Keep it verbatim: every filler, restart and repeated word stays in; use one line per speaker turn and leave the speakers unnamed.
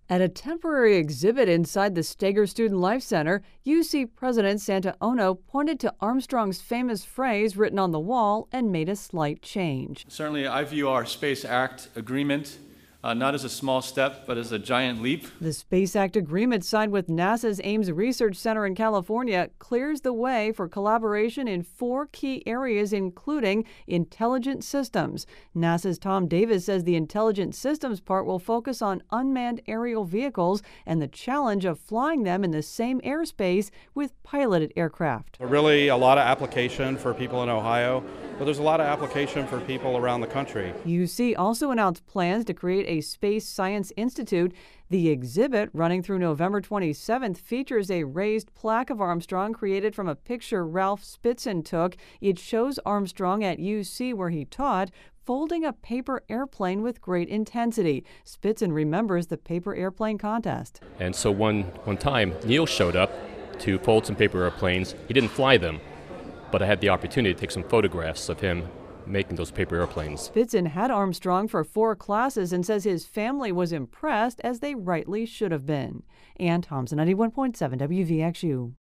At a temporary exhibit inside the Steger Student Life Center, U C President Santa Ono pointed to Armstrong's famous phrase written on the wall and made a slight change.
Certainly, I view our Space Act agreement uh, not as a small step, but as a giant leap.
The Space Act agreement signed with NASA's Ames Research Center in California clears the way for collaboration in four key areas, including intelligent systems. NASA's Tom Davis says the intelligent systems part will focus on unmanned aerial vehicles and the challenge of flying them in the same airspace with piloted aircraft.
Really a lot of application for people in Ohio, but there's a lot of application for people around the country.
U C also announced plans to create a Space Science Institute. The exhibit, running through November twenty-seventh, features a raised plaque of Armstrong created from a picture Ralph Spitzen took. It shows Armstrong at U C, where he taught, folding a paper airplane with great intensity. Spitzen remembers the paper airplane contest.
And so one, one time, Neil showed up to fold some paper airplanes. He didn't fly them, but I had the opportunity to take some photographs of him making those paper airplanes.
Spitzen had Armstrong for four classes and says his family was impressed, as they rightly should have been. Ann Thompson, ninety-one point seven W V X U.